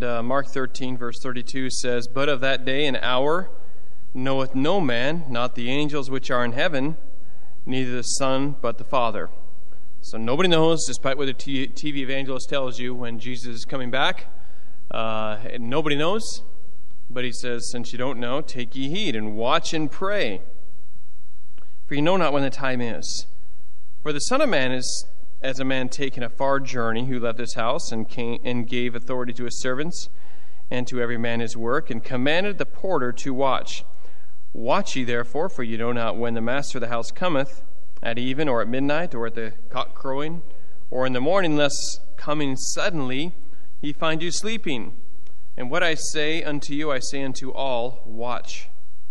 Mark 13, verse 32 says, "But of that day and hour knoweth no man, not the angels which are in heaven, neither the Son, but the Father." So nobody knows, despite what the TV evangelist tells you, when Jesus is coming back. And nobody knows. But he says, "Since you don't know, take ye heed, and watch and pray. For you know not when the time is. For the Son of Man is as a man taking a far journey, who left his house, and gave authority to his servants, and to every man his work, and commanded the porter to watch. Watch ye therefore, for you know not when the master of the house cometh, at even, or at midnight, or at the cock crowing, or in the morning, lest coming suddenly he find you sleeping. And what I say unto you, I say unto all, watch."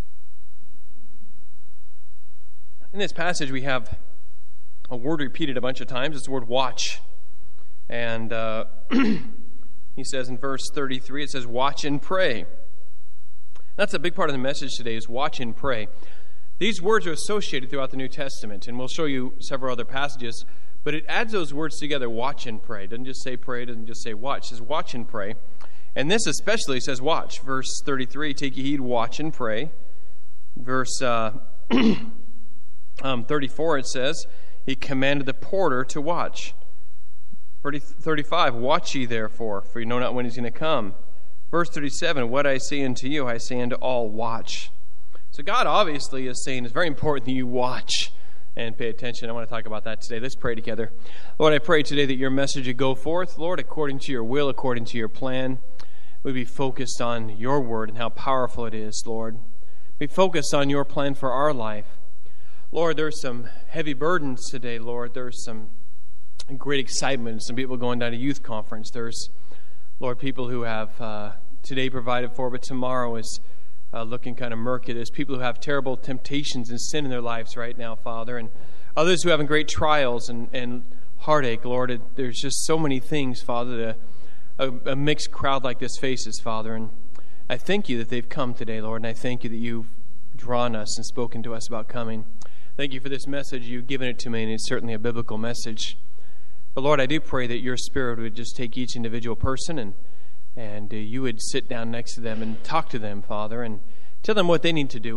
In this passage, we have a word repeated a bunch of times. It's the word watch. And he says in verse 33, it says, "Watch and pray." That's a big part of the message today, is watch and pray. These words are associated throughout the New Testament, and we'll show you several other passages, but it adds those words together, watch and pray. It doesn't just say pray, it doesn't just say watch. It says watch and pray. And this especially says watch. Verse 33, "Take ye heed, watch and pray." Verse 34, it says, "He commanded the porter to watch." 35, "Watch ye therefore, for you know not when he's going to come." Verse 37, "What I say unto you, I say unto all, watch." So God obviously is saying it's very important that you watch and pay attention. I want to talk about that today. Let's pray together. Lord, I pray today that your message would go forth, Lord, according to your will, according to your plan. We'd be focused on your word and how powerful it is, Lord. Be focused on your plan for our life. Lord, there's some heavy burdens today, Lord. There's some great excitement. Some people going down to youth conference. There's, Lord, people who have today provided for, but tomorrow is looking kind of murky. There's people who have terrible temptations and sin in their lives right now, Father, and others who are having great trials and heartache, Lord. There's just so many things, Father, that a mixed crowd like this faces, Father, and I thank you that they've come today, Lord, and I thank you that you've drawn us and spoken to us about coming. Thank you for this message. You've given it to me, and it's certainly a biblical message. But Lord, I do pray that your Spirit would just take each individual person and you would sit down next to them and talk to them, Father, and tell them what they need to do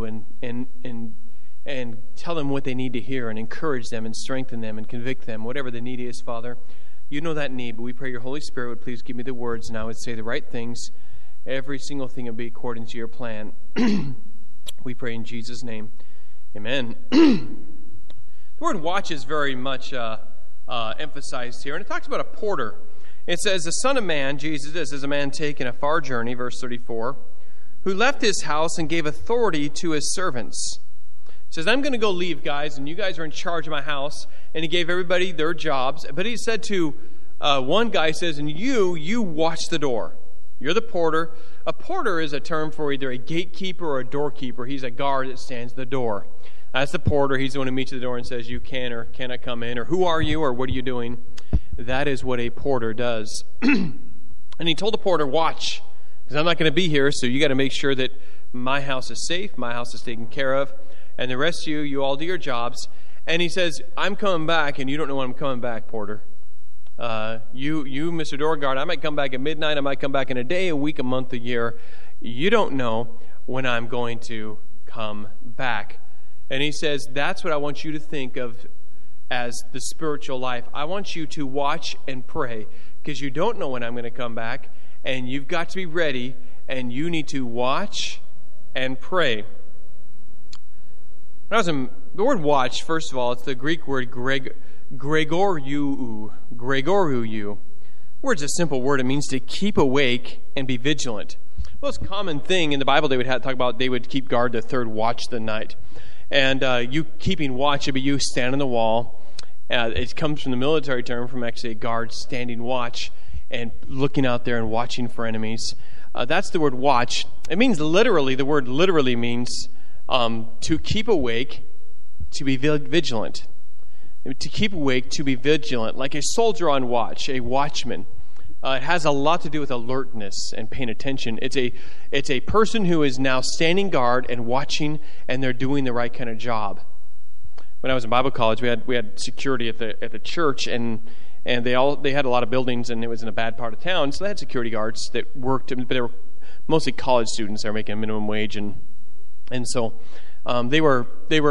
and tell them what they need to hear and encourage them and strengthen them and convict them, whatever the need is, Father. You know that need, but we pray your Holy Spirit would please give me the words and I would say the right things. Every single thing would be according to your plan. We pray in Jesus' name. Amen. The word watch is very much emphasized here, and it talks about a porter. It says, "The Son of Man," Jesus is a man taking a far journey, verse 34, "who left his house and gave authority to his servants." He says, "I'm going to go leave, guys, and you guys are in charge of my house." And he gave everybody their jobs. But he said to one guy, says, "And you watch the door. You're the porter." A porter is a term for either a gatekeeper or a doorkeeper. He's a guard that stands at the door. That's the porter. He's the one who meets at the door and says, "You can or cannot come in," or "Who are you?" or "What are you doing?" That is what a porter does. And he told the porter, "Watch, because I'm not going to be here, so you got to make sure that my house is safe, my house is taken care of, and the rest of you all do your jobs." And he says, "I'm coming back, and you don't know when I'm coming back, porter. You, Mr. Door Guard, I might come back at midnight, I might come back in a day, a week, a month, a year. You don't know when I'm going to come back." And he says, that's what I want you to think of as the spiritual life. I want you to watch and pray, because you don't know when I'm going to come back, and you've got to be ready, and you need to watch and pray. The word watch, first of all, it's the Greek word gregorou. The word's a simple word. It means to keep awake and be vigilant. The most common thing in the Bible they would talk about, they would keep guard the third watch of the night. And you keeping watch would be you stand on the wall. It comes from the military term, from actually a guard standing watch and looking out there and watching for enemies. That's the word watch. It means literally, the word literally means to keep awake, to be vigilant. To keep awake, to be vigilant, like a soldier on watch, a watchman. It has a lot to do with alertness and paying attention. It's a person who is now standing guard and watching, and they're doing the right kind of job. When I was in Bible college, we had security at the church, and and they had a lot of buildings, and it was in a bad part of town, so they had security guards that worked, but they were mostly college students. They were making a minimum wage, and so they were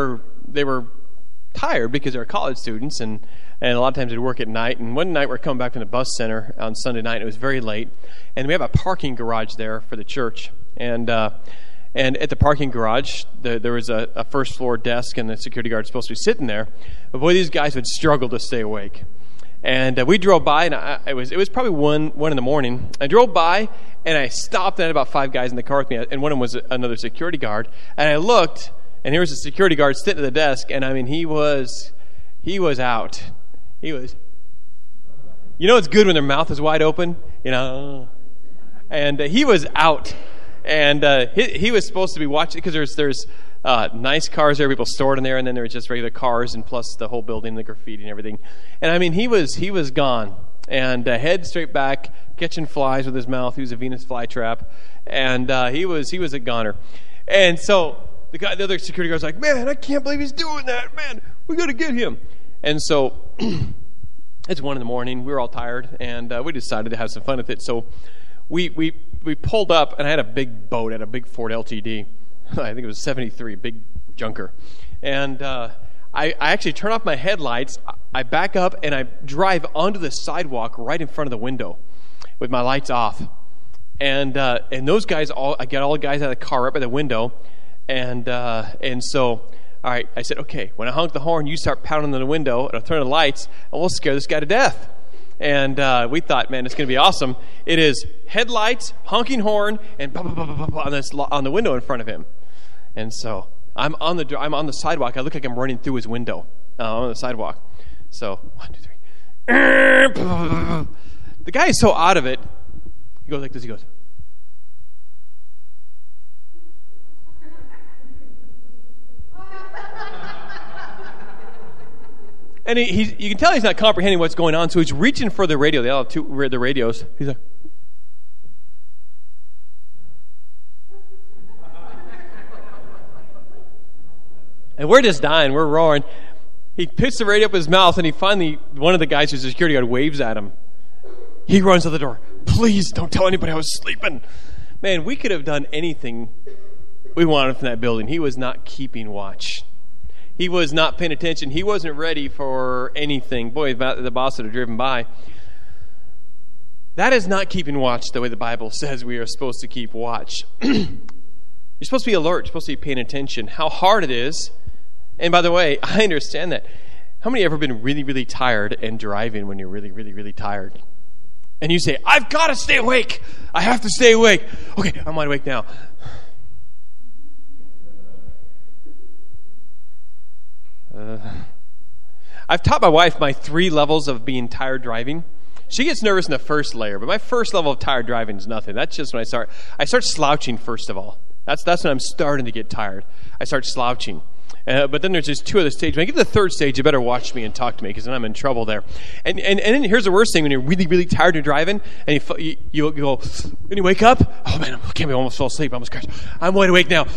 tired because they were college students, and a lot of times they'd work at night. And one night we're coming back from the bus center on Sunday night, and it was very late, and we have a parking garage there for the church, and at the parking garage there was a first floor desk, and the security guard was supposed to be sitting there, but boy, these guys would struggle to stay awake. And we drove by, and it was probably 1 in the morning. I drove by, and I stopped, and I had about 5 guys in the car with me, and one of them was another security guard. And I looked, and here was a security guard sitting at the desk, and I mean, he was out. He was, it's good when their mouth is wide open, and he was out. And he was supposed to be watching, because there's nice cars there, people stored in there, and then there was just regular cars, and plus the whole building, the graffiti and everything. And I mean, he was gone, and head straight back, catching flies with his mouth. He was a Venus flytrap, and he was a goner. And so the other security guard's like, man, I can't believe he's doing that, man. We got to get him. And so it's 1 in the morning. We were all tired, and we decided to have some fun with it. So we pulled up, and I had a big boat, I had a big Ford LTD. I think it was 73, big junker. And I actually turn off my headlights, I back up, and I drive onto the sidewalk right in front of the window with my lights off. And those guys, I got all the guys out of the car right by the window. And so, all right, I said, okay, when I honk the horn, you start pounding on the window, and I'll turn the lights, and we'll scare this guy to death. And we thought, man, it's going to be awesome. It is headlights, honking horn, and on the window in front of him. And so I'm on the sidewalk. I look like I'm running through his window on the sidewalk. So 1, 2, 3. The guy is so out of it. He goes like this. He goes. And you can tell he's not comprehending what's going on, so he's reaching for the radio. They all have the radios. He's like, and we're just dying. We're roaring. He picks the radio up his mouth, and one of the guys who's a security guard waves at him. He runs to the door. Please don't tell anybody I was sleeping. Man, we could have done anything we wanted from that building. He was not keeping watch. He was not paying attention. He wasn't ready for anything. Boy, the boss would have driven by. That is not keeping watch the way the Bible says we are supposed to keep watch. You're supposed to be alert. You're supposed to be paying attention. How hard it is. And by the way, I understand that. How many have ever been really, really tired and driving when you're really, really, really tired? And you say, I've got to stay awake. I have to stay awake. Okay, I'm wide awake now. I've taught my wife my 3 levels of being tired driving. She gets nervous in the first layer, but my first level of tired driving is nothing. That's just when I start slouching first of all. That's when I'm starting to get tired. I start slouching. But then there's just 2 other stages. When I get to the 3rd stage, you better watch me and talk to me, because then I'm in trouble there. And then here's the worst thing: when you're really, really tired and driving, and you go, and you wake up, oh man, I can't be, almost fell asleep, I almost crashed. I'm wide awake now.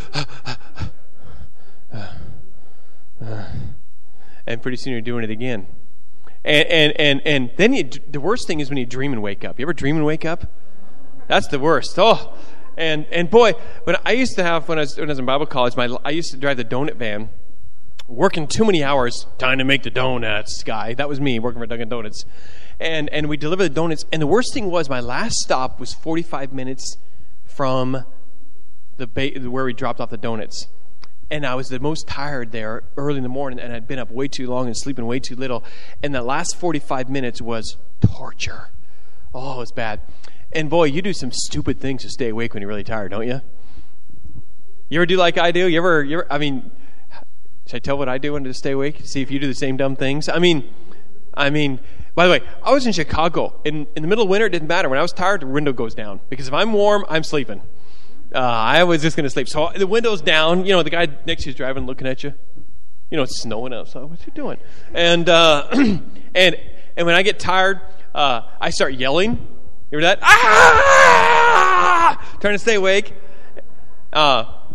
And pretty soon you're doing it again. And then the worst thing is when you dream and wake up. You ever dream and wake up? That's the worst. Oh, and boy, when I used to have when I was in Bible college, I used to drive the donut van, working too many hours, trying to make the donuts. Guy, that was me working for Dunkin' Donuts, and we delivered the donuts. And the worst thing was my last stop was 45 minutes from where we dropped off the donuts. And I was the most tired there early in the morning, and I'd been up way too long and sleeping way too little. And the last 45 minutes was torture. Oh, it was bad. And boy, you do some stupid things to stay awake when you're really tired, don't you? You ever do like I do? You ever? I mean, should I tell what I do when to stay awake? See if you do the same dumb things. I mean. By the way, I was in Chicago. In the middle of winter, it didn't matter. When I was tired, the window goes down, because if I'm warm, I'm sleeping. I was just going to sleep. So the window's down. The guy next to you is driving, looking at you. It's snowing outside. What's he doing? And and when I get tired, I start yelling. You hear that? Ah! Trying to stay awake.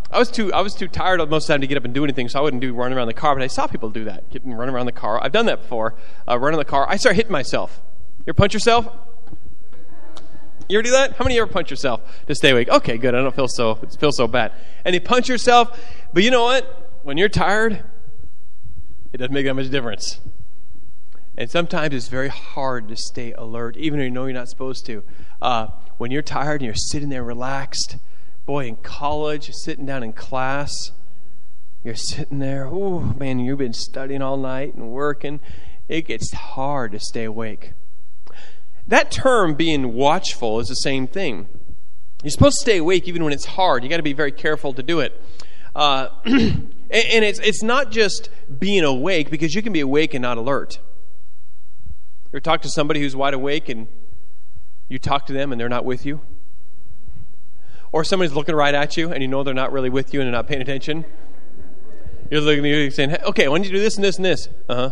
I was too tired most of the time to get up and do anything, so I wouldn't run around the car. But I saw people do that, run around the car. I've done that before. Run in the car. I start hitting myself. You ever punch yourself? You ever do that? How many of you ever punch yourself to stay awake? Okay, good. I don't feel so bad. And you punch yourself, but you know what? When you're tired, it doesn't make that much difference. And sometimes it's very hard to stay alert, even though you know you're not supposed to. When you're tired and you're sitting there relaxed, boy, in college, you're sitting down in class, you're sitting there, oh man, you've been studying all night and working. It gets hard to stay awake. That term, being watchful, is the same thing. You're supposed to stay awake even when it's hard. You got to be very careful to do it. And it's not just being awake, because you can be awake and not alert. You ever talk to somebody who's wide awake and you talk to them and they're not with you? Or somebody's looking right at you and you know they're not really with you and they're not paying attention? You're looking at you saying, hey, okay, why don't you do this and this and this? Uh-huh.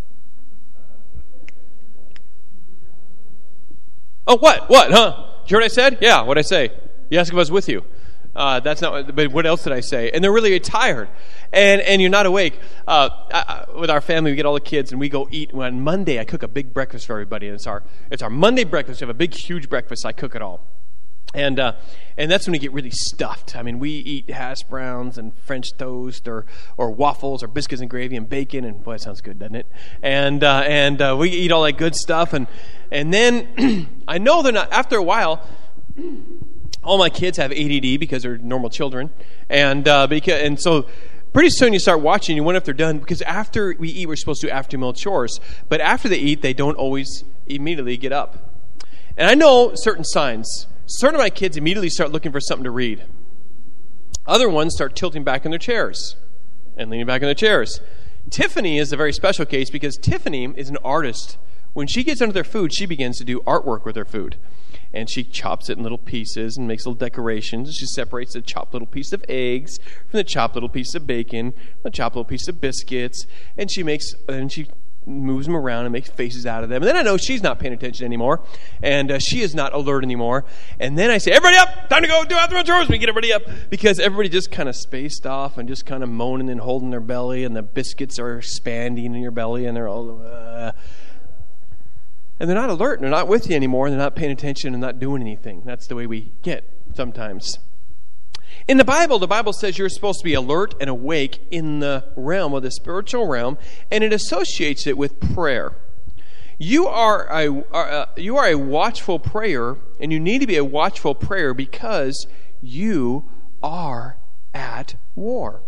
Oh, what? What, huh? Did you hear what I said? Yeah, what'd I say? You asked if I was with you. That's not. But what else did I say? And they're really tired, and you're not awake. With our family, we get all the kids, and we go eat. On Monday, I cook a big breakfast for everybody, and it's our Monday breakfast. We have a big, huge breakfast. I cook it all, and that's when we get really stuffed. I mean, we eat hash browns and French toast, or waffles, or biscuits and gravy and bacon, and boy, that sounds good, doesn't it? And we eat all that good stuff, and then I know they're not. After a while. All my kids have ADD because they're normal children, and so pretty soon you start watching. You wonder if they're done, because after we eat, we're supposed to do after-meal chores. But after they eat, they don't always immediately get up. And I know certain signs. Certain of my kids immediately start looking for something to read. Other ones start tilting back in their chairs and leaning back in their chairs. Tiffany is a very special case, because Tiffany is an artist. When she gets under their food, she begins to do artwork with her food. And she chops it in little pieces and makes little decorations. She separates the chopped little piece of eggs from the chopped little piece of bacon, the chopped little piece of biscuits, and she moves them around and makes faces out of them. And then I know she's not paying attention anymore, and she is not alert anymore. And then I say, everybody up! Time to go do after chores! We get everybody up, because everybody just kind of spaced off and just kind of moaning and holding their belly, and the biscuits are expanding in your belly, and they're all... And they're not alert, and they're not with you anymore, and they're not paying attention and not doing anything. That's the way we get sometimes. In the Bible says you're supposed to be alert and awake in the realm of the spiritual realm, and it associates it with prayer. You are a watchful prayer, and you need to be a watchful prayer because you are at war.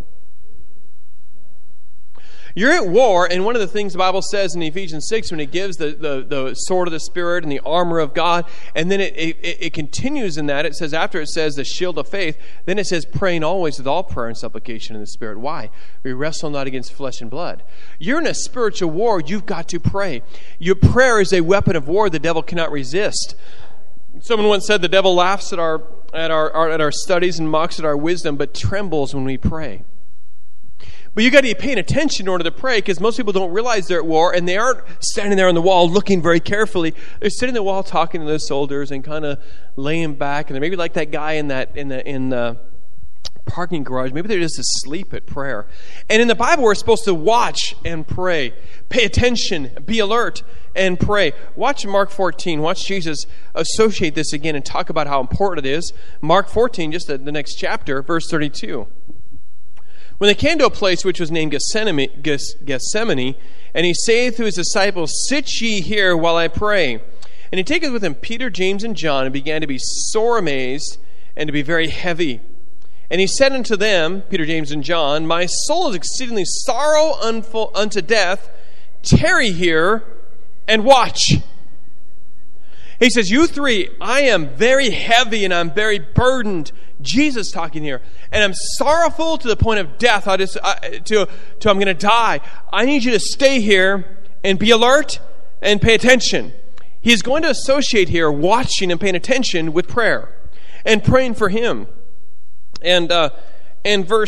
You're at war, and one of the things the Bible says in Ephesians 6, when it gives the sword of the Spirit and the armor of God, and then it continues in that. It says, after it says the shield of faith, then it says praying always with all prayer and supplication in the Spirit. Why? We wrestle not against flesh and blood. You're in a spiritual war. You've got to pray. Your prayer is a weapon of war the devil cannot resist. Someone once said the devil laughs at our studies and mocks at our wisdom, but trembles when we pray. But you got to be paying attention in order to pray, because most people don't realize they're at war, and they aren't standing there on the wall looking very carefully. They're sitting on the wall talking to their soldiers and kind of laying back, and they're maybe like that guy in the parking garage. Maybe they're just asleep at prayer. And in the Bible, we're supposed to watch and pray. Pay attention, be alert, and pray. Watch Mark 14. Watch Jesus associate this again and talk about how important it is. Mark 14, just the next chapter, verse 32. When they came to a place which was named Gethsemane, and he saith to his disciples, sit ye here while I pray. And he taketh with him Peter, James, and John, and began to be sore amazed, and to be very heavy. And he said unto them, Peter, James, and John, my soul is exceedingly sorrowful unto death. Tarry here and watch. He says, you three, I am very heavy and I'm very burdened. Jesus talking here. And I'm sorrowful to the point of death. I'm going to die. I need you to stay here and be alert and pay attention. He's going to associate here watching and paying attention with prayer and praying for him. And verse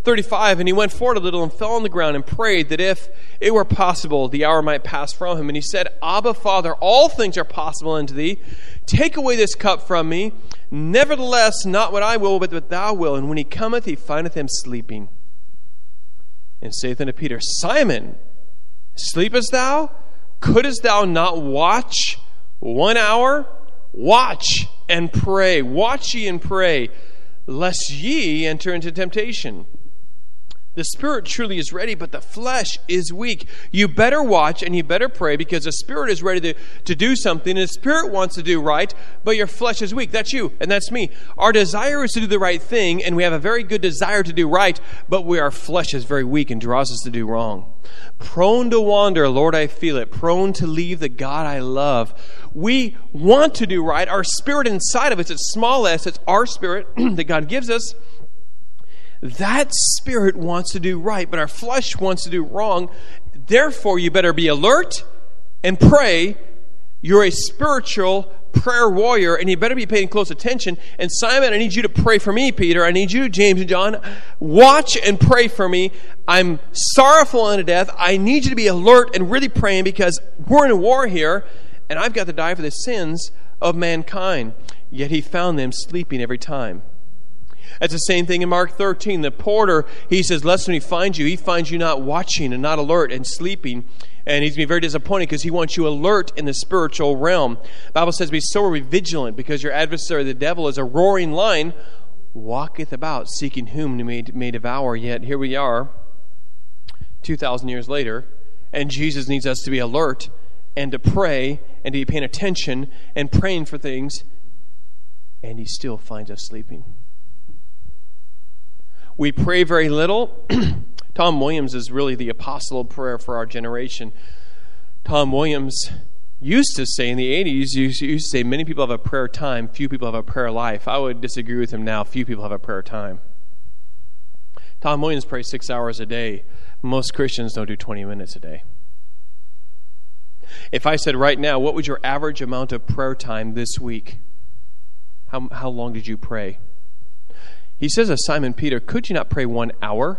35, and he went forward a little and fell on the ground and prayed that if it were possible, the hour might pass from him. And he said, Abba, Father, all things are possible unto thee. Take away this cup from me. Nevertheless, not what I will, but what thou wilt. And when he cometh, he findeth him sleeping. And saith unto Peter, Simon, sleepest thou? Couldest thou not watch 1 hour? Watch and pray. Watch ye and pray, lest ye enter into temptation. The spirit truly is ready, but the flesh is weak. You better watch and you better pray, because the spirit is ready to do something, and the spirit wants to do right, but your flesh is weak. That's you, and that's me. Our desire is to do the right thing, and we have a very good desire to do right, but our flesh is very weak and draws us to do wrong. Prone to wander, Lord, I feel it. Prone to leave the God I love. We want to do right. Our spirit inside of us, it's small s, it's our spirit that God gives us. That spirit wants to do right, but our flesh wants to do wrong. Therefore, you better be alert and pray. You're a spiritual prayer warrior, and you better be paying close attention. And Simon, I need you to pray for me, Peter. I need you, James and John. Watch and pray for me. I'm sorrowful unto death. I need you to be alert and really praying, because we're in a war here, and I've got to die for the sins of mankind. Yet he found them sleeping every time. That's the same thing in Mark 13. The porter, he says, lest when he finds you not watching and not alert and sleeping. And he's going to be very disappointed, because he wants you alert in the spiritual realm. The Bible says, be sober, be vigilant, because your adversary, the devil, is a roaring lion, walketh about, seeking whom he may devour. Yet here we are, 2,000 years later, and Jesus needs us to be alert and to pray and to be paying attention and praying for things, and he still finds us sleeping. We pray very little. Tom Williams is really the apostle of prayer for our generation. Tom Williams used to say in the 80s, used to say many people have a prayer time, few people have a prayer life. I would disagree with him now. Few people have a prayer time. Tom Williams prays 6 hours a day. Most Christians don't do 20 minutes a day. If I said right now, what was your average amount of prayer time this week? How long did you pray? He says to Simon Peter, could you not pray 1 hour?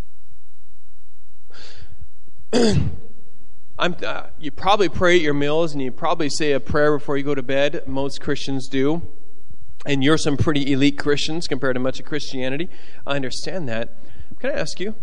You probably pray at your meals, and you probably say a prayer before you go to bed. Most Christians do. And you're some pretty elite Christians compared to much of Christianity. I understand that. Can I ask you,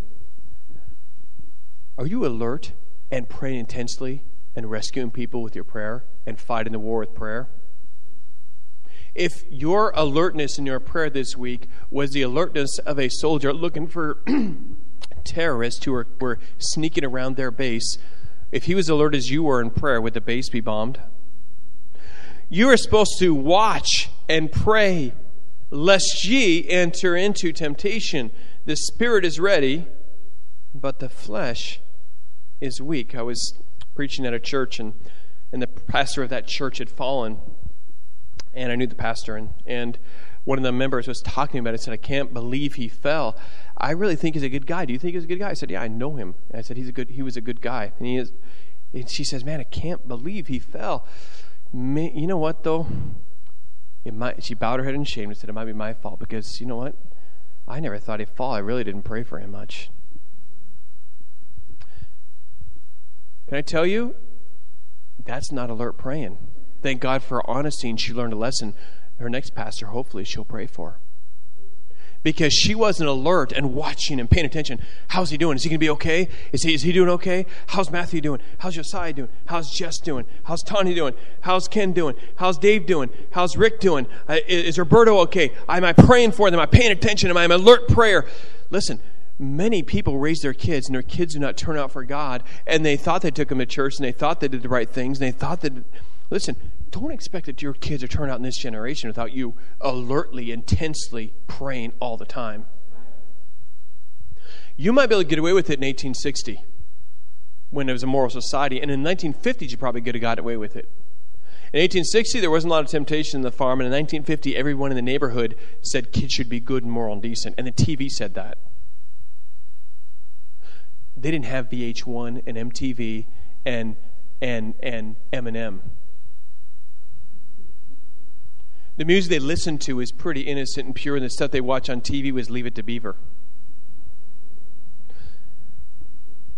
are you alert and praying intensely and rescuing people with your prayer and fighting the war with prayer? If your alertness in your prayer this week was the alertness of a soldier looking for terrorists who were sneaking around their base, if he was alert as you were in prayer, would the base be bombed? You are supposed to watch and pray, lest ye enter into temptation. The spirit is ready, but the flesh is weak. I was preaching at a church, and the pastor of that church had fallen. And I knew the pastor, and one of the members was talking about it. Said, I can't believe he fell. I really think he's a good guy. Do you think he's a good guy? I said, yeah, I know him. And I said, he was a good guy. And she says, man, I can't believe he fell. You know what, though? She bowed her head in shame and said, it might be my fault, because you know what? I never thought he'd fall. I really didn't pray for him much. Can I tell you? That's not alert praying. Thank God for her honesty, and she learned a lesson. Her next pastor, hopefully, she'll pray for her. Because she wasn't alert and watching and paying attention. How's he doing? Is he going to be okay? Is he doing okay? How's Matthew doing? How's Josiah doing? How's Jess doing? How's Tanya doing? How's Ken doing? How's Dave doing? How's Rick doing? Is Roberto okay? Am I praying for them? Am I paying attention? Am I an alert prayer? Listen, many people raise their kids, and their kids do not turn out for God, and they thought they took them to church, and they thought they did the right things, and they thought that... Listen, don't expect that your kids are turned out in this generation without you alertly, intensely praying all the time. You might be able to get away with it in 1860 when there was a moral society, and in the 1950s you probably could have got away with it. In 1860 there wasn't a lot of temptation in the farm, and in 1950 everyone in the neighborhood said kids should be good and moral and decent, and the TV said that. They didn't have VH1 and MTV and M&M. The music they listened to is pretty innocent and pure, and the stuff they watch on TV was Leave It to Beaver.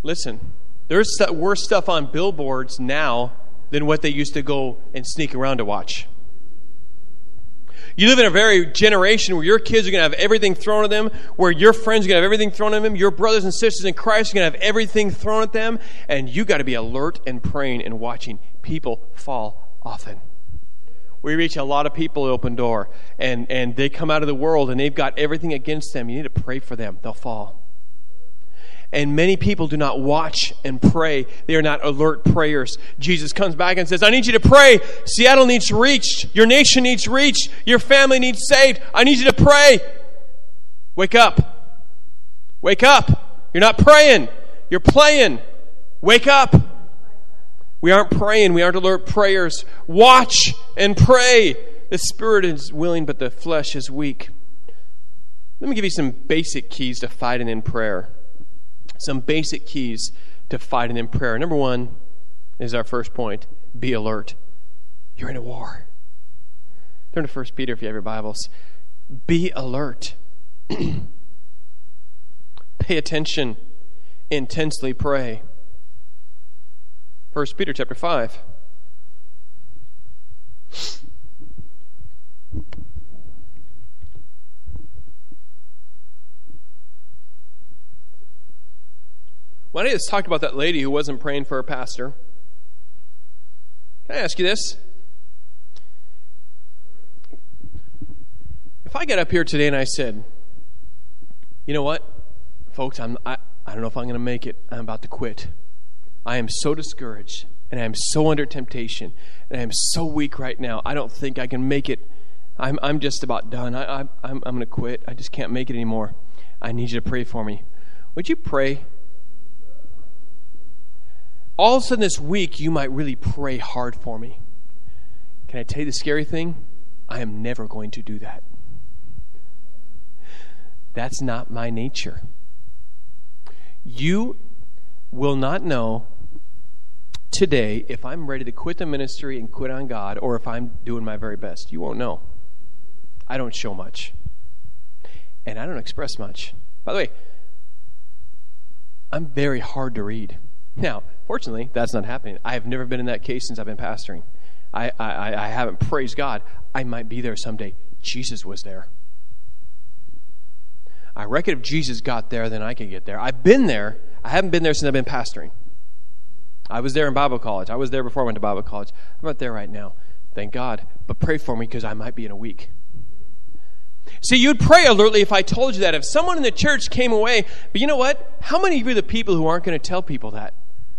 Listen, there's worse stuff on billboards now than what they used to go and sneak around to watch. You live in a very generation where your kids are going to have everything thrown at them, where your friends are going to have everything thrown at them, your brothers and sisters in Christ are going to have everything thrown at them, and you got to be alert and praying and watching. People fall often. We reach a lot of people at Open Door, and they come out of the world, and they've got everything against them. You need to pray for them. They'll fall. And many people do not watch and pray. They are not alert prayers. Jesus comes back and says, I need you to pray. Seattle needs reached. Your nation needs reached. Your family needs saved. I need you to pray. Wake up. Wake up. You're not praying. You're playing. Wake up. We aren't praying. We aren't alert prayers. Watch and pray. The spirit is willing, but the flesh is weak. Let me give you some basic keys to fighting in prayer. Some basic keys to fighting in prayer. Number one is our first point. Be alert. You're in a war. Turn to 1 Peter if you have your Bibles. Be alert. Pay attention. Intensely pray. 1 Peter chapter 5. When I just talked about that lady who wasn't praying for her pastor, can I ask you this? If I get up here today and I said, you know what, folks, I don't know if I'm going to make it. I'm about to quit. I am so discouraged, and I am so under temptation, and I am so weak right now. I don't think I can make it. I'm just about done. I'm going to quit. I just can't make it anymore. I need you to pray for me. Would you pray? All of a sudden this week, you might really pray hard for me. Can I tell you the scary thing? I am never going to do that. That's not my nature. You will not know today if I'm ready to quit the ministry and quit on God, or if I'm doing my very best. You won't know. I don't show much. And I don't express much. By the way, I'm very hard to read. Now, fortunately, that's not happening. I have never been in that case since I've been pastoring. I haven't, praised God. I might be there someday. Jesus was there. I reckon if Jesus got there, then I could get there. I've been there. I haven't been there since I've been pastoring. I was there in Bible college. I was there before I went to Bible college. I'm not there right now. Thank God. But pray for me because I might be in a week. See, you'd pray alertly if I told you that. If someone in the church came away, but you know what? How many of you are the people who aren't going to tell people that?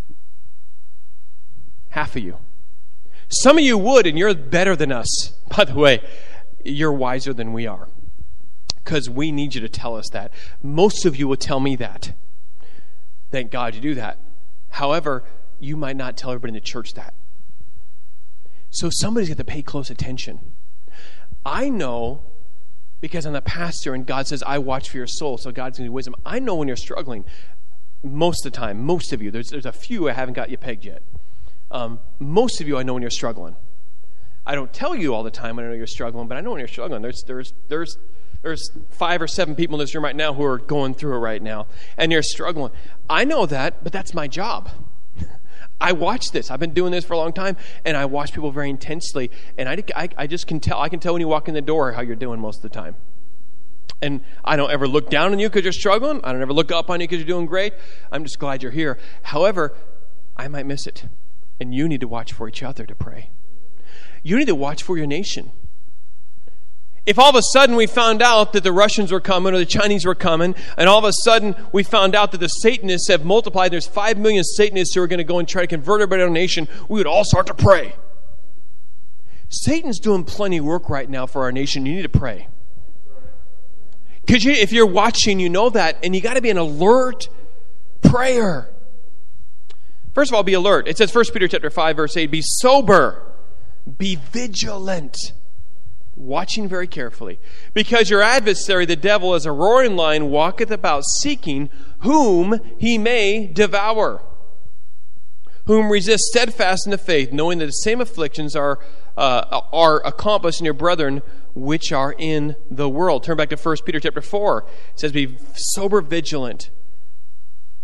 Half of you. Some of you would, and you're better than us. By the way, you're wiser than we are. Because we need you to tell us that. Most of you will tell me that. Thank God you do that. However, you might not tell everybody in the church that. So somebody's got to pay close attention. I know, because I'm the pastor and God says, I watch for your soul, so God's going to give you wisdom. I know when you're struggling. Most of the time, most of you. There's a few I haven't got you pegged yet. Most of you, I know when you're struggling. I don't tell you all the time when I know you're struggling, but I know when you're struggling. There's 5 or 7 people in this room right now who are going through it right now, and you're struggling. I know that, but that's my job. I watch this. I've been doing this for a long time, and I watch people very intensely, and I just can tell. I can tell when you walk in the door how you're doing most of the time. And I don't ever look down on you because you're struggling. I don't ever look up on you because you're doing great. I'm just glad you're here. However, I might miss it, and you need to watch for each other to pray. You need to watch for your nation. If all of a sudden we found out that the Russians were coming or the Chinese were coming, and all of a sudden we found out that the Satanists have multiplied, there's 5 million Satanists who are going to go and try to convert everybody in our nation, we would all start to pray. Satan's doing plenty of work right now for our nation. You need to pray. Because if you're watching, you know that, and you got to be an alert prayer. First of all, be alert. It says 1 Peter chapter 5, verse 8, be sober, be vigilant. Watching very carefully, because your adversary, the devil, as a roaring lion, walketh about seeking whom he may devour. Whom resist steadfast in the faith, knowing that the same afflictions are accomplished in your brethren which are in the world. Turn back to 1 Peter chapter 4. It says, be sober, vigilant.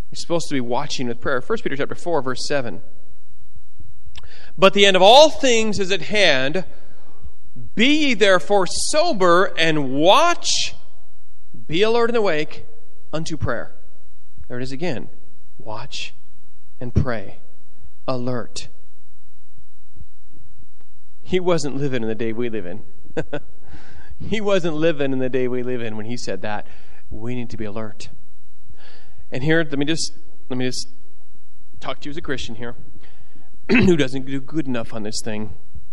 You're supposed to be watching with prayer. 1 Peter chapter 4, verse 7. But the end of all things is at hand. Be ye therefore sober and watch. Be alert and awake unto prayer. There it is again. Watch and pray. Alert. He wasn't living in the day we live in. He wasn't living in the day we live in when he said that. We need to be alert. And here, let me just talk to you as a Christian here who doesn't do good enough on this thing.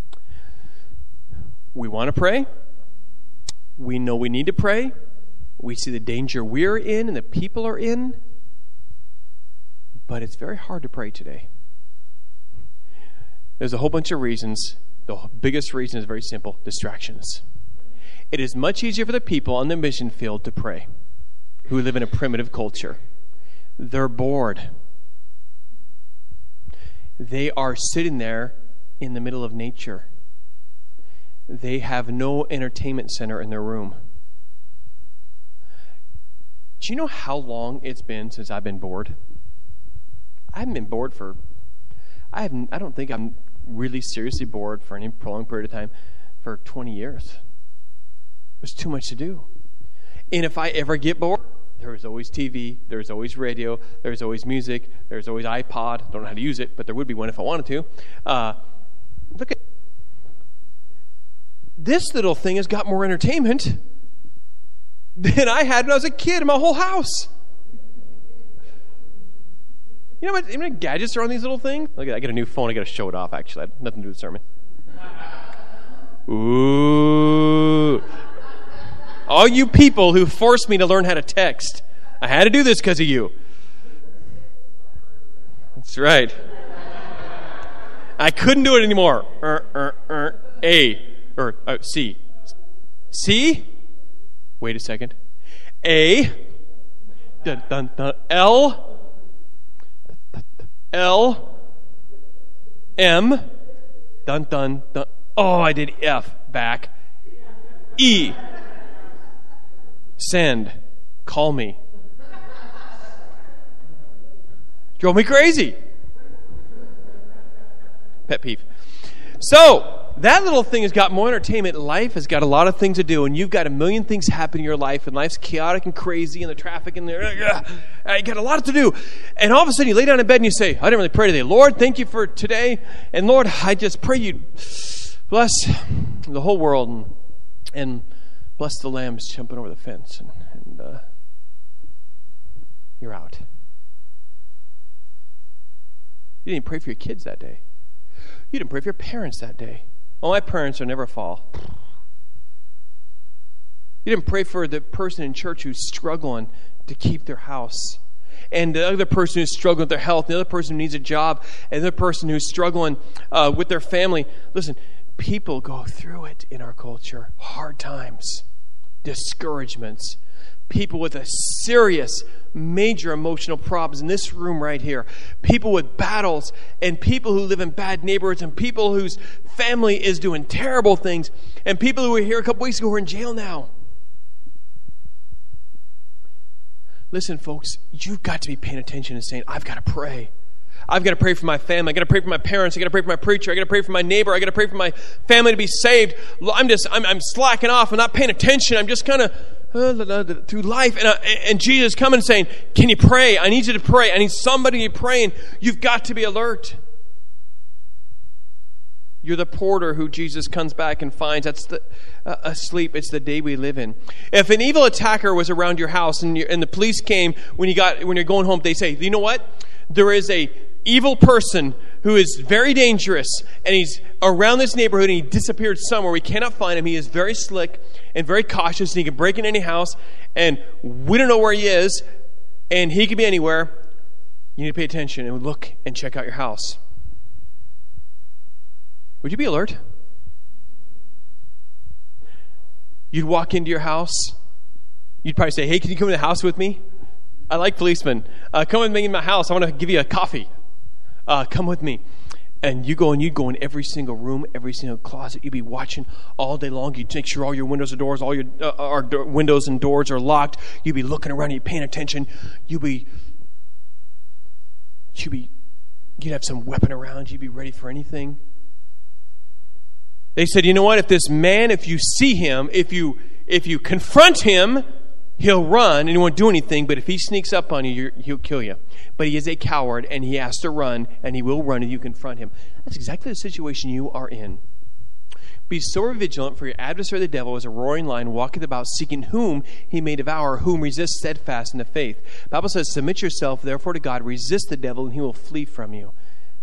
We want to pray. We know we need to pray. We see the danger we're in and the people are in. But it's very hard to pray today. There's a whole bunch of reasons. The biggest reason is very simple: distractions. It is much easier for the people on the mission field to pray who live in a primitive culture. They're bored. They are sitting there in the middle of nature. They have no entertainment center in their room. Do you know how long it's been since I've been bored? I haven't been bored I don't think I'm really seriously bored for any prolonged period of time for 20 years. There's too much to do. And if I ever get bored, there's always TV, there's always radio, there's always music, there's always iPod. Don't know how to use it, but there would be one if I wanted to. Look at this little thing has got more entertainment than I had when I was a kid in my whole house. You know what? How many gadgets are on these little things? Look at that. I get a new phone. I got to show it off, actually. I had nothing to do with the sermon. Ooh. All you people who forced me to learn how to text. I had to do this because of you. That's right. I couldn't do it anymore. C. C? Wait a second. A. Dun, dun, dun, L. L. M. Dun, dun, dun. Oh, I did F. Back. E. Send. Call me. Drove me crazy. Pet peeve. So, that little thing has got more entertainment. Life has got a lot of things to do, and you've got a million things happen in your life, and life's chaotic and crazy, and the traffic and you got a lot to do. And all of a sudden, you lay down in bed and you say, I didn't really pray today. Lord, thank you for today. And Lord, I just pray you bless the whole world and bless the lambs jumping over the fence. And you're out. You didn't pray for your kids that day. You didn't pray for your parents that day. Well, my parents will never fall. You didn't pray for the person in church who's struggling to keep their house. And the other person who's struggling with their health. The other person who needs a job. And the other person who's struggling with their family. Listen, people go through it in our culture. Hard times. Discouragements. People with a serious, major emotional problems in this room right here. People with battles, and people who live in bad neighborhoods, and people whose family is doing terrible things, and people who were here a couple weeks ago who are in jail now. Listen, folks, you've got to be paying attention and saying, I've got to pray. I've got to pray for my family. I've got to pray for my parents. I've got to pray for my preacher. I've got to pray for my neighbor. I've got to pray for my family to be saved. I'm slacking off. I'm not paying attention. I'm just kind of through life. And Jesus coming and saying, can you pray? I need you to pray. I need somebody to be praying. You've got to be alert. You're the porter who Jesus comes back and finds. That's asleep. It's the day we live in. If an evil attacker was around your house and the police came when you're going home, they say, you know what? There is a evil person who is very dangerous, and he's around this neighborhood, and he disappeared somewhere. We cannot find him. He is very slick and very cautious, and he can break in any house, and we don't know where he is, and he could be anywhere. You need to pay attention and look and check out your house. Would you be alert? You'd walk into your house. You'd probably say, hey, can you come in the house with me? I like policemen. Come with me in my house. I want to give you a coffee. Come with me. And you'd go in every single room, every single closet. You'd be watching all day long. You'd make sure all your windows and doors, all your windows and doors are locked. You'd be looking around. You'd be paying attention. You'd be you'd have some weapon around you, you'd be ready for anything. They said, you know what, if this man, if you see him, if you confront him, he'll run and he won't do anything, but if he sneaks up on you, he'll kill you. But he is a coward and he has to run, and he will run if you confront him. That's exactly the situation you are in. Be sober vigilant, for your adversary the devil is a roaring lion, walketh about, seeking whom he may devour, whom resist steadfast in the faith. The Bible says, submit yourself therefore to God, resist the devil, and he will flee from you.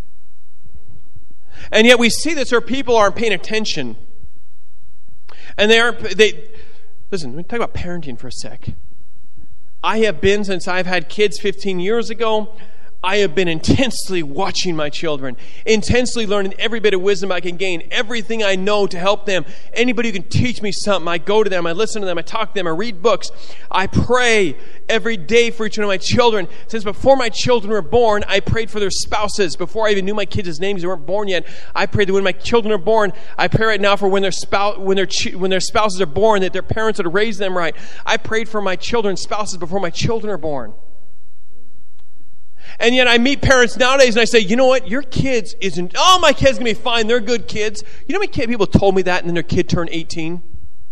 And yet we see that our people aren't paying attention. And listen, let me talk about parenting for a sec. I have been, since I've had kids 15 years ago, I have been intensely watching my children, intensely learning every bit of wisdom I can gain, everything I know to help them. Anybody who can teach me something, I go to them, I listen to them, I talk to them, I read books. I pray every day for each one of my children. Since before my children were born, I prayed for their spouses. Before I even knew my kids' names, they weren't born yet. I prayed that when my children are born, I pray right now for when their spouses are born, that their parents would raise them right. I prayed for my children's spouses before my children are born. And yet I meet parents nowadays and I say, you know what, your kids isn't, my kid's going to be fine, they're good kids. You know how many people told me that and then their kid turned 18?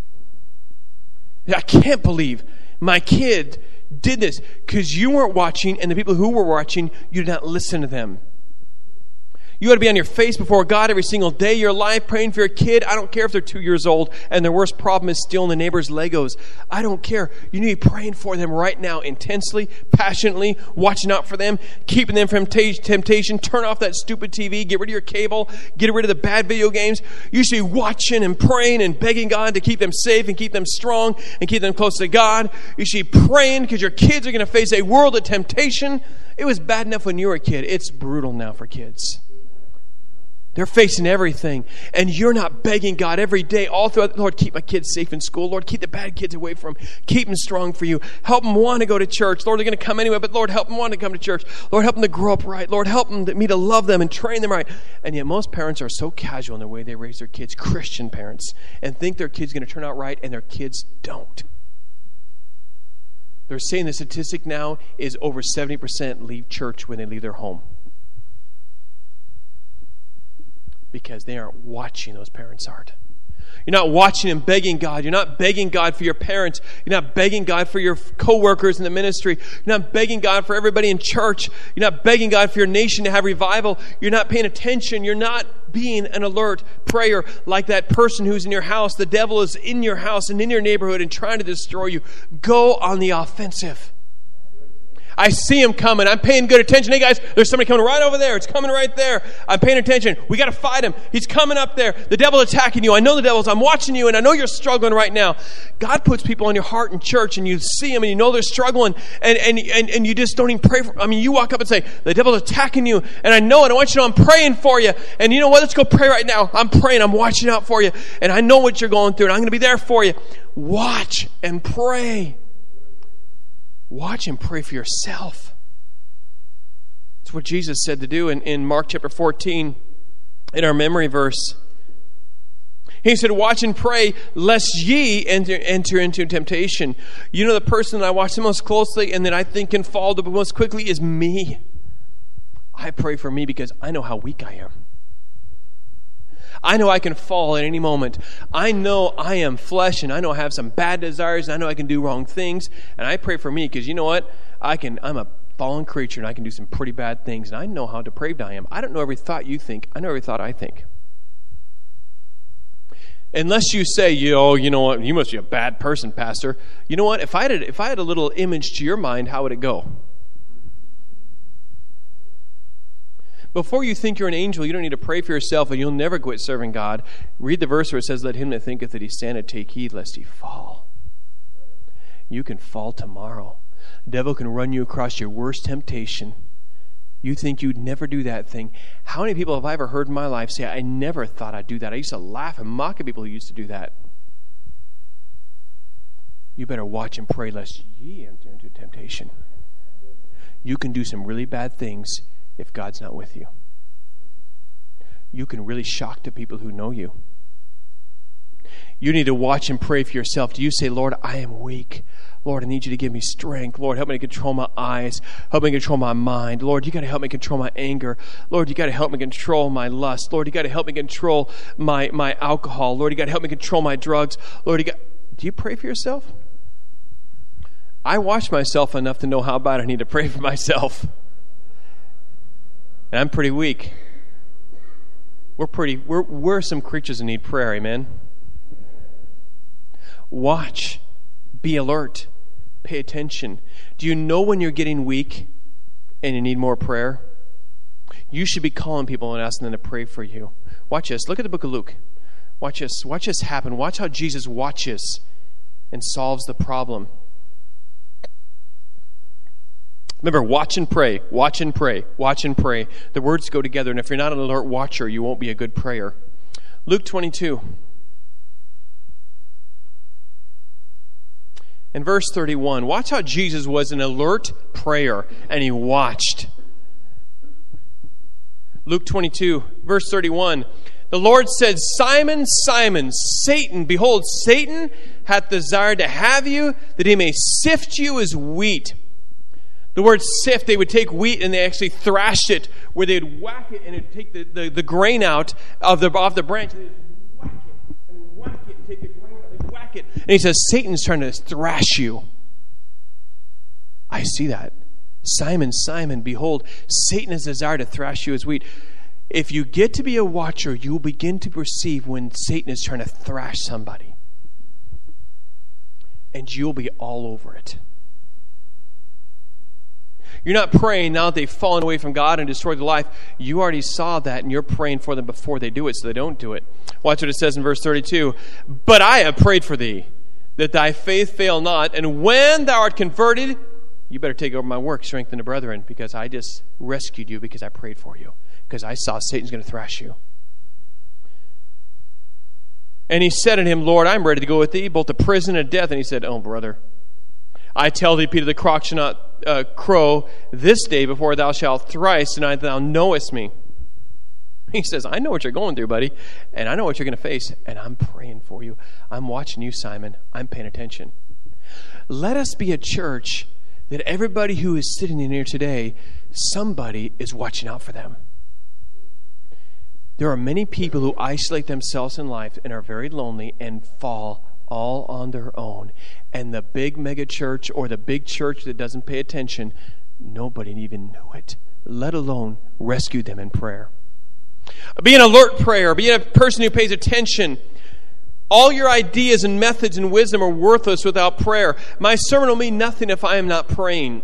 I can't believe my kid did this because you weren't watching, and the people who were watching, you did not listen to them. You ought to be on your face before God every single day of your life praying for your kid. I don't care if they're 2 years old and their worst problem is stealing the neighbor's Legos. I don't care. You need to be praying for them right now intensely, passionately, watching out for them, keeping them from temptation. Turn off that stupid TV. Get rid of your cable. Get rid of the bad video games. You should be watching and praying and begging God to keep them safe and keep them strong and keep them close to God. You should be praying because your kids are going to face a world of temptation. It was bad enough when you were a kid. It's brutal now for kids. They're facing everything. And you're not begging God every day, all throughout, Lord, keep my kids safe in school. Lord, keep the bad kids away from them. Keep them strong for you. Help them want to go to church. Lord, they're going to come anyway, but Lord, help them want to come to church. Lord, help them to grow up right. Lord, help me to love them and train them right. And yet most parents are so casual in the way they raise their kids, Christian parents, and think their kid's going to turn out right, and their kids don't. They're saying the statistic now is over 70% leave church when they leave their home. Because they aren't watching, those parents aren't. You're not watching and begging God. You're not begging God for your parents. You're not begging God for your co-workers in the ministry. You're not begging God for everybody in church. You're not begging God for your nation to have revival. You're not paying attention. You're not being an alert prayer like that person who's in your house. The devil is in your house and in your neighborhood and trying to destroy you. Go on the offensive. I see him coming. I'm paying good attention. Hey guys, there's somebody coming right over there. It's coming right there. I'm paying attention. We got to fight him. He's coming up there. The devil's attacking you. I know the devil's. I'm watching you, and I know you're struggling right now. God puts people in your heart in church, and you see them, and you know they're struggling, and you just don't even pray for. I mean, you walk up and say, the devil's attacking you, and I know it. I want you to know I'm praying for you. And you know what? Let's go pray right now. I'm praying. I'm watching out for you, and I know what you're going through, and I'm going to be there for you. Watch and pray. Watch and pray for yourself. That's what Jesus said to do in Mark chapter 14, in our memory verse. He said, watch and pray, lest ye enter into temptation. You know, the person that I watch the most closely and that I think can fall the most quickly is me. I pray for me because I know how weak I am. I know I can fall at any moment. I know I am flesh, and I know I have some bad desires, and I know I can do wrong things. And I pray for me because you know what? I'm a fallen creature, and I can do some pretty bad things. And I know how depraved I am. I don't know every thought you think. I know every thought I think. Unless you say, you know what? You must be a bad person, Pastor. You know what? If I had a little image to your mind, how would it go? Before you think you're an angel, you don't need to pray for yourself, and you'll never quit serving God. Read the verse where it says, let him that thinketh that he standeth take heed lest he fall. You can fall tomorrow. The devil can run you across your worst temptation. You think you'd never do that thing. How many people have I ever heard in my life say, I never thought I'd do that. I used to laugh and mock at people who used to do that. You better watch and pray lest ye enter into temptation. You can do some really bad things if God's not with you. You can really shock the people who know you. You need to watch and pray for yourself. Do you say, Lord, I am weak. Lord, I need you to give me strength. Lord, help me to control my eyes. Help me control my mind. Lord, you got to help me control my anger. Lord, you got to help me control my lust. Lord, you got to help me control my alcohol. Lord, you got to help me control my drugs. Lord, do you pray for yourself? I watch myself enough to know how bad I need to pray for myself. And I'm pretty weak. We're some creatures that need prayer, amen? Watch. Be alert. Pay attention. Do you know when you're getting weak and you need more prayer? You should be calling people and asking them to pray for you. Watch this. Look at the book of Luke. Watch this. Watch this happen. Watch how Jesus watches and solves the problem. Remember, watch and pray, watch and pray, watch and pray. The words go together, and if you're not an alert watcher, you won't be a good prayer. Luke 22. In verse 31, watch how Jesus was an alert prayer, and he watched. Luke 22, verse 31. The Lord said, Simon, Simon, Satan, behold, Satan hath desired to have you, that he may sift you as wheat. The word sift, they would take wheat and they actually thrashed it, where they'd whack it and it'd take the grain out of the branch, and they'd whack it and take the grain out, they'd whack it. And he says, Satan's trying to thrash you. I see that. Simon, Simon, behold, Satan has desired to thrash you as wheat. If you get to be a watcher, you will begin to perceive when Satan is trying to thrash somebody. And you'll be all over it. You're not praying now that they've fallen away from God and destroyed their life. You already saw that, and you're praying for them before they do it, so they don't do it. Watch what it says in verse 32. But I have prayed for thee, that thy faith fail not, and when thou art converted, you better take over my work, strengthen the brethren, because I just rescued you because I prayed for you, because I saw Satan's going to thrash you. And he said unto him, Lord, I'm ready to go with thee, both to prison and death. And he said, oh, brother, I tell thee, Peter, the cock shall not crow this day before thou shalt thrice deny that thou knowest me. He says, I know what you're going through, buddy, and I know what you're going to face, and I'm praying for you. I'm watching you, Simon. I'm paying attention. Let us be a church that everybody who is sitting in here today, somebody is watching out for them. There are many people who isolate themselves in life and are very lonely and fall all on their own. And the big mega church or the big church that doesn't pay attention, nobody even knew it, let alone rescue them in prayer. Be an alert prayer. Be a person who pays attention. All your ideas and methods and wisdom are worthless without prayer. My sermon will mean nothing if I am not praying.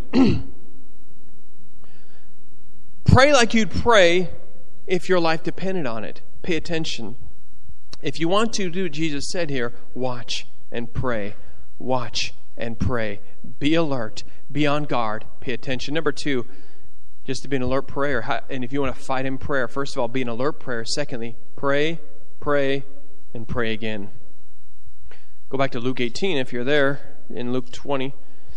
Pray like you'd pray if your life depended on it. Pay attention. If you want to do what Jesus said here, watch and pray. Watch and pray. Be alert. Be on guard. Pay attention. Number 2, just to be an alert prayer. And if you want to fight in prayer, first of all, be an alert prayer. Secondly, pray, and pray again. Go back to Luke 18 if you're there, in Luke 20.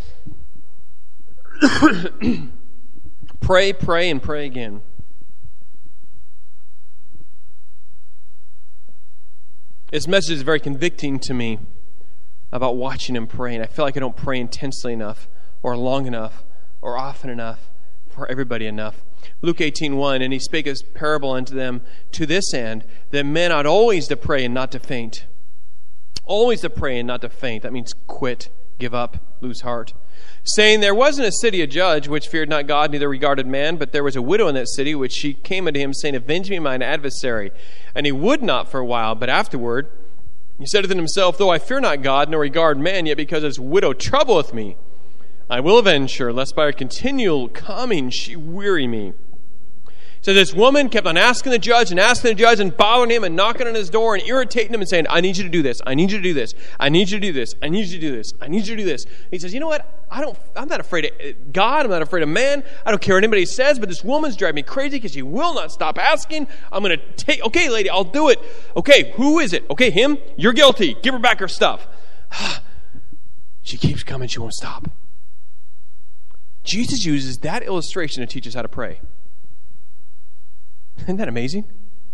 Pray, and pray again. This message is very convicting to me about watching and praying. I feel like I don't pray intensely enough, or long enough, or often enough, for everybody enough. Luke 18:1, and he spake his parable unto them to this end, that men ought always to pray and not to faint. Always to pray and not to faint. That means quit, give up, lose heart. Saying, there was in a city a judge which feared not God, neither regarded man, but there was a widow in that city, which she came unto him, saying, avenge me mine adversary. And he would not for a while, but afterward he said within himself, though I fear not God, nor regard man, yet because this widow troubleth me, I will avenge her, lest by her continual coming she weary me. So this woman kept on asking the judge and bothering him and knocking on his door and irritating him and saying, I need you to do this. I need you to do this. I need you to do this. I need you to do this. I need you to do this. He says, you know what? I'm not afraid of God. I'm not afraid of man. I don't care what anybody says, but this woman's driving me crazy because she will not stop asking. I'm going to take, okay, lady, I'll do it. Okay, who is it? Okay, him? You're guilty. Give her back her stuff. She keeps coming. She won't stop. Jesus uses that illustration to teach us how to pray. Isn't that amazing?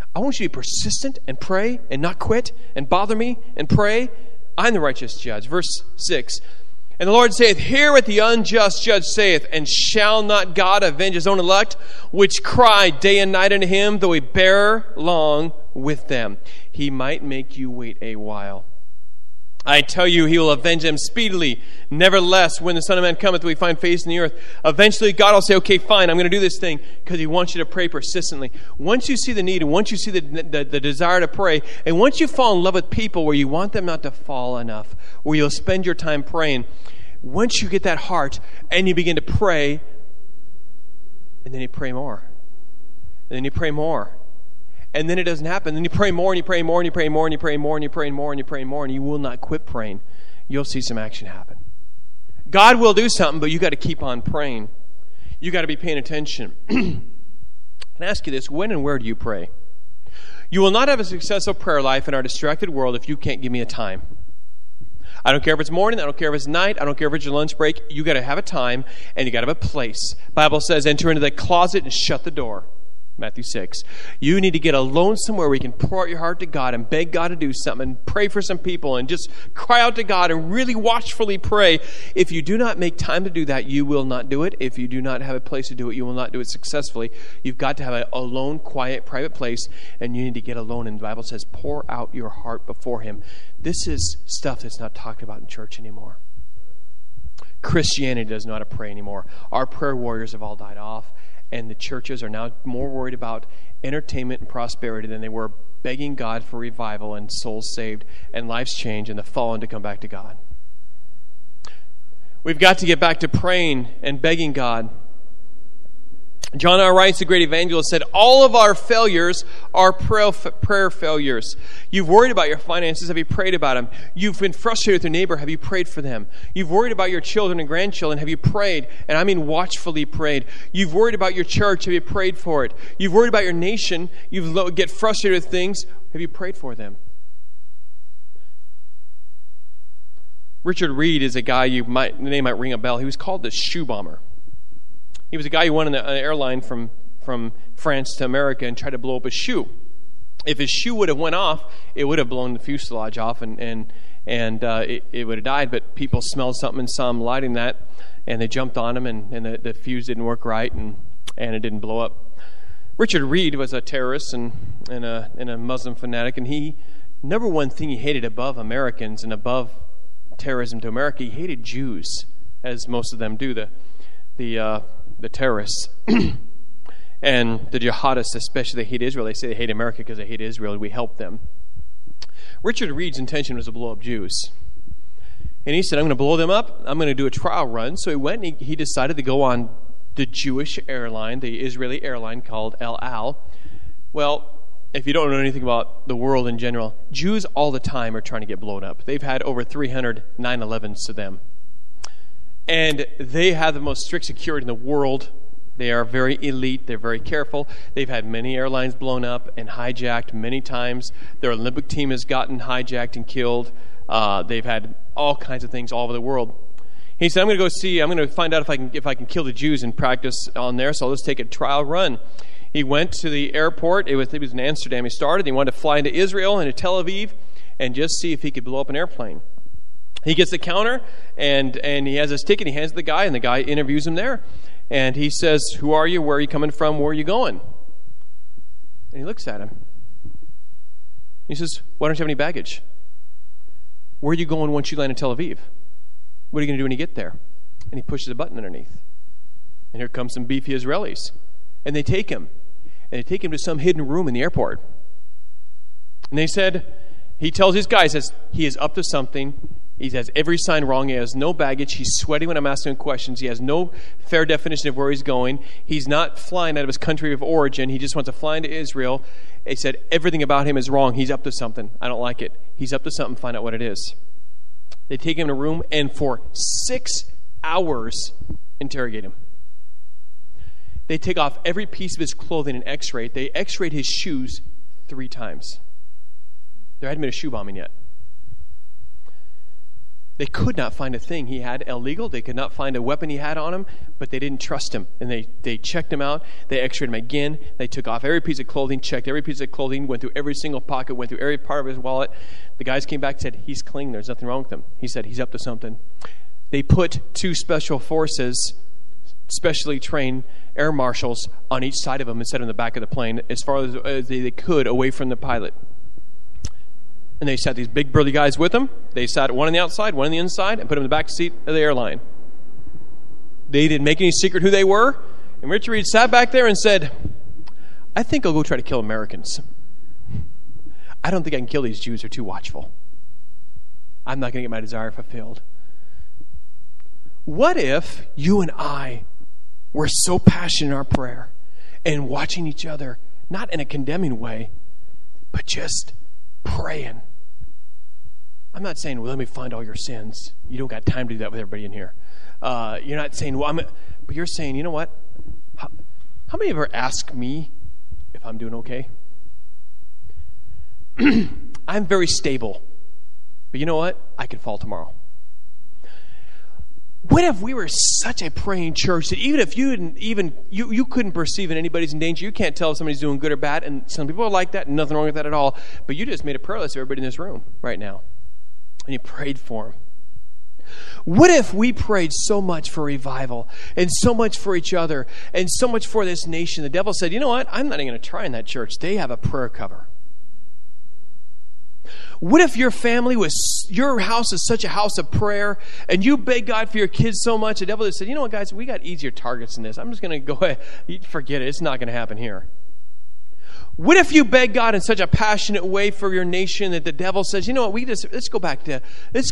I want you to be persistent and pray and not quit and bother me and pray. I'm the righteous judge. Verse 6. And the Lord saith, hear what the unjust judge saith, and shall not God avenge his own elect, which cry day and night unto him, though he bear long with them? He might make you wait a while. I tell you, he will avenge them speedily. Nevertheless, when the Son of Man cometh, will he find faith in the earth? Eventually, God will say, okay, fine, I'm going to do this thing, because he wants you to pray persistently. Once you see the need, and once you see the desire to pray, and once you fall in love with people where you want them not to fall enough, where you'll spend your time praying, once you get that heart, and you begin to pray, and then you pray more, and then you pray more, and then it doesn't happen. Then you pray more, and you pray more, and you pray more, and you pray more, and you pray more, and you pray more, and you will not quit praying. You'll see some action happen. God will do something, but you got to keep on praying. You got to be paying attention. Can I ask you this? When and where do you pray? You will not have a successful prayer life in our distracted world if you can't give me a time. I don't care if it's morning, I don't care if it's night, I don't care if it's your lunch break. You got to have a time, and you got to have a place. The Bible says, enter into the closet and shut the door. Matthew 6. You need to get alone somewhere where you can pour out your heart to God and beg God to do something and pray for some people and just cry out to God and really watchfully pray. If you do not make time to do that, you will not do it. If you do not have a place to do it, you will not do it successfully. You've got to have an alone, quiet, private place, and you need to get alone. And the Bible says, pour out your heart before him. This is stuff that's not talked about in church anymore. Christianity doesn't know how to pray anymore. Our prayer warriors have all died off. And the churches are now more worried about entertainment and prosperity than they were begging God for revival and souls saved and lives changed and the fallen to come back to God. We've got to get back to praying and begging God. John R. Rice, the great evangelist, said, all of our failures are prayer failures. You've worried about your finances. Have you prayed about them? You've been frustrated with your neighbor. Have you prayed for them? You've worried about your children and grandchildren. Have you prayed? And I mean watchfully prayed. You've worried about your church. Have you prayed for it? You've worried about your nation. You get frustrated with things. Have you prayed for them? Richard Reed is a guy the name might ring a bell. He was called the shoe bomber. He was a guy who went on an airline from France to America and tried to blow up his shoe. If his shoe would have went off, it would have blown the fuselage off and it would have died. But people smelled something and saw him lighting that, and they jumped on him, and the fuse didn't work right, and it didn't blow up. Richard Reed was a terrorist and a Muslim fanatic, and he number one thing he hated above Americans and above terrorism to America, he hated Jews, as most of them do. The terrorists and the jihadists, especially, they hate Israel. They say they hate America because they hate Israel, and we help them. Richard Reed's intention was to blow up Jews. And he said, I'm going to blow them up. I'm going to do a trial run. So he went and he decided to go on the Jewish airline, the Israeli airline called El Al. Well, if you don't know anything about the world in general, Jews all the time are trying to get blown up. They've had over 300 9/11s to them. And they have the most strict security in the world. They are very elite. They're very careful. They've had many airlines blown up and hijacked many times. Their Olympic team has gotten hijacked and killed. They've had all kinds of things all over the world. He said, I'm going to find out if I can kill the Jews and practice on there, so let's take a trial run. He went to the airport. It was in Amsterdam. He started. He wanted to fly into Israel and to Tel Aviv and just see if he could blow up an airplane. He gets the counter, and he has his ticket. He hands it to the guy, and the guy interviews him there. And he says, who are you? Where are you coming from? Where are you going? And he looks at him. He says, why don't you have any baggage? Where are you going once you land in Tel Aviv? What are you going to do when you get there? And he pushes a button underneath. And here comes some beefy Israelis. And they take him. And they take him to some hidden room in the airport. And they said, he tells his guys, he is up to something. He has every sign wrong. He has no baggage. He's sweating when I'm asking him questions. He has no fair definition of where he's going. He's not flying out of his country of origin. He just wants to fly into Israel. He said everything about him is wrong. He's up to something. I don't like it. He's up to something. Find out what it is. They take him in a room and for 6 hours interrogate him. They take off every piece of his clothing and x-ray. They x-rayed his shoes 3 times. There hadn't been a shoe bombing yet. They could not find a thing he had illegal. They could not find a weapon he had on him, but they didn't trust him. And they checked him out. They x-rayed him again. They took off every piece of clothing, checked every piece of clothing, went through every single pocket, went through every part of his wallet. The guys came back and said, he's clean. There's nothing wrong with him. He said, he's up to something. They put 2 special forces, specially trained air marshals, on each side of him and set him in the back of the plane as far as they could away from the pilot. And they sat these big burly guys with them. They sat one on the outside, one on the inside, and put them in the back seat of the airline. They didn't make any secret who they were. And Richard Reed sat back there and said, I think I'll go try to kill Americans. I don't think I can kill these Jews. They're too watchful. I'm not going to get my desire fulfilled. What if you and I were so passionate in our prayer and watching each other, not in a condemning way, but just praying? I'm not saying, well, let me find all your sins. You don't got time to do that with everybody in here. You're not saying, well, but you're saying, you know what? How many of you ever ask me if I'm doing okay? I'm very stable. But you know what? I could fall tomorrow. What if we were such a praying church that even if you couldn't perceive that anybody's in danger, you can't tell if somebody's doing good or bad, and some people are like that, and nothing wrong with that at all, but you just made a prayer list of everybody in this room right now, and you prayed for them. What if we prayed so much for revival, and so much for each other, and so much for this nation? The devil said, you know what? I'm not even going to try in that church. They have a prayer cover. What if your house is such a house of prayer, and you beg God for your kids so much, the devil just said, you know what, guys, we got easier targets than this. I'm just going to go ahead. Forget it. It's not going to happen here. What if you beg God in such a passionate way for your nation that the devil says, you know what, let's go back to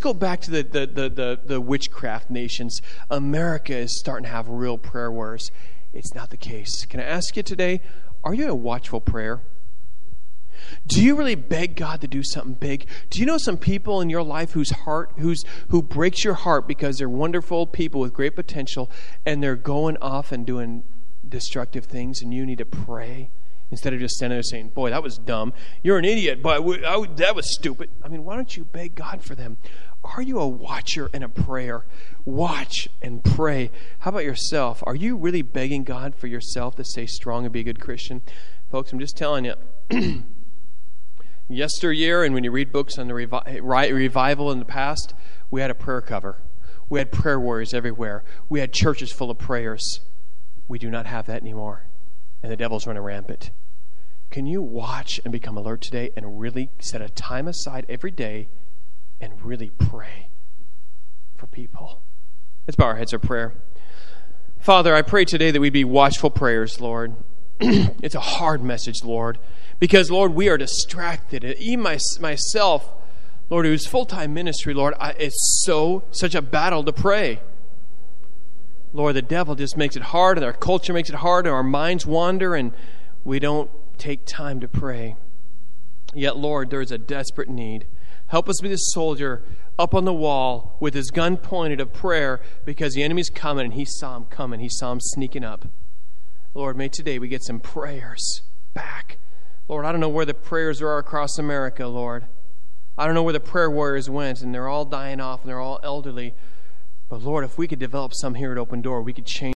the witchcraft nations. America is starting to have real prayer wars. It's not the case. Can I ask you today, are you a watchful prayer? Do you really beg God to do something big? Do you know some people in your life who breaks your heart because they're wonderful people with great potential, and they're going off and doing destructive things, and you need to pray instead of just standing there saying, boy, that was dumb. You're an idiot, but that was stupid. I mean, why don't you beg God for them? Are you a watcher and a prayer? Watch and pray. How about yourself? Are you really begging God for yourself to stay strong and be a good Christian? Folks, I'm just telling you, yesteryear, and when you read books on the revival in the past, we had a prayer cover. We had prayer warriors everywhere. We had churches full of prayers. We do not have that anymore. And the devil's running rampant. Can you watch and become alert today and really set a time aside every day and really pray for people? Let's bow our heads for prayer. Father, I pray today that we be watchful prayers, Lord. It's a hard message, Lord, because, Lord, we are distracted. Even myself, Lord, who's full-time ministry, Lord, it's such a battle to pray. Lord, the devil just makes it hard, and our culture makes it hard, and our minds wander, and we don't take time to pray. Yet, Lord, there is a desperate need. Help us be the soldier up on the wall with his gun pointed of prayer, because the enemy's coming, and he saw him coming. He saw him sneaking up. Lord, may today we get some prayers back. Lord, I don't know where the prayers are across America, Lord. I don't know where the prayer warriors went, and they're all dying off, and they're all elderly. But Lord, if we could develop some here at Open Door, we could change